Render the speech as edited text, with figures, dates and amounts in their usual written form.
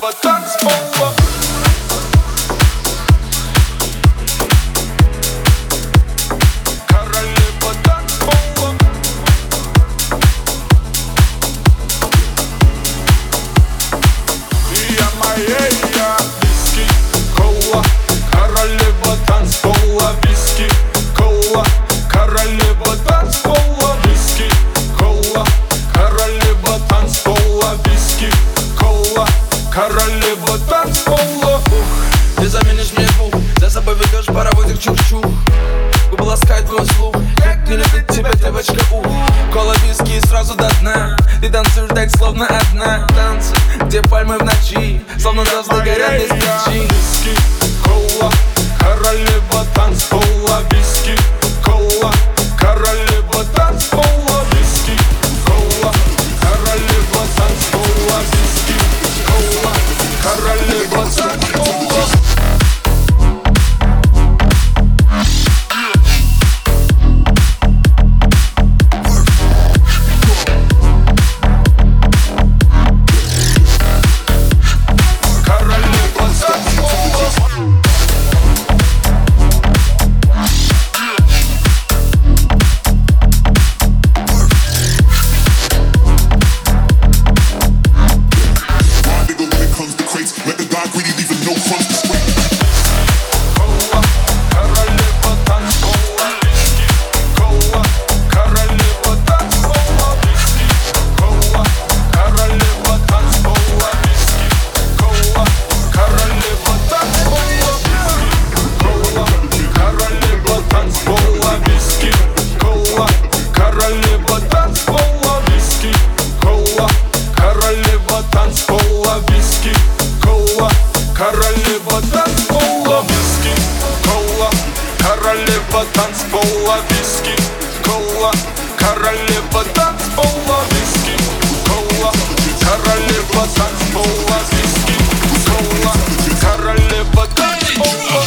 королева танцпола. Королева танцпола. Я моей, я виски, кола, королева танцпола. Виски, кола, королева танцпола. Виски, кола, королева танцпола. Виски, кола, королева танцпола. Ты заменишь мне двух, за собой ведешь паровозик чух-чух. Губы ласкает твой слух, как не любит тебя девочка, кола, виски и сразу до дна. Ты танцуешь так, словно одна. Танцы, где пальмы в ночи, словно звезды горят без причин. Виски, кола, королева танцпола. Виски, кола, королева танцпола. Виски, кола, королева танцпола. Виски, кола, королева танцпола. Королева танцпола. Виски, кола, королева танцпола. Виски, кола, королева танцпола. Виски, кола, королева танцпола. Виски, кола, королева танцпола.